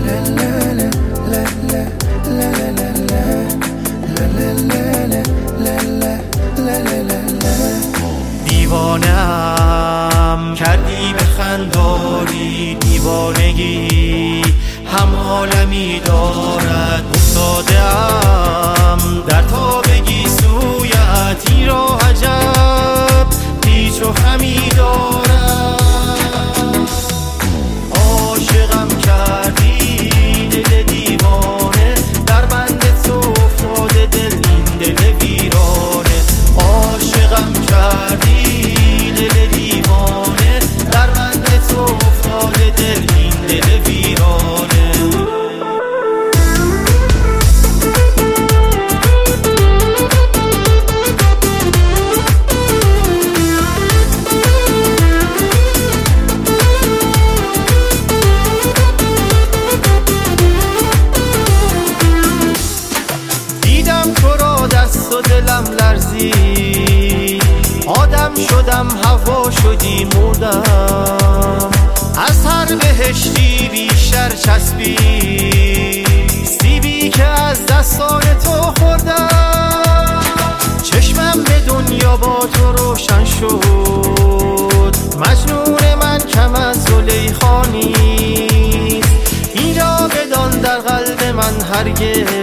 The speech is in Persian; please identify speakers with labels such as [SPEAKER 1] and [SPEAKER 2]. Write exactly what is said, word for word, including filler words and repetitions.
[SPEAKER 1] دیوانم کردی به خنداری، دیوانگی هم عالمی دارد. افتاده‌ام در تابگی سویت، این را عجب پیچ و خمی دارد. عاشقم کردی دل دیوانه، در بند تو افتاده دل این دل ویرانه. عاشقم کردی دل دیوانه، در بند تو افتاده دل این دل ویرانه. دیدم تو را دست و دلم لرزی، آدم شدم هوا شدی مردم. از هر بهشتی بیشتر چسبی، سیبی که از دستان تو خوردم. چشمم به دنیا با تو روشن شد، مجنون من کم از زلیخا نیست. این را بدان در قلب من هرگز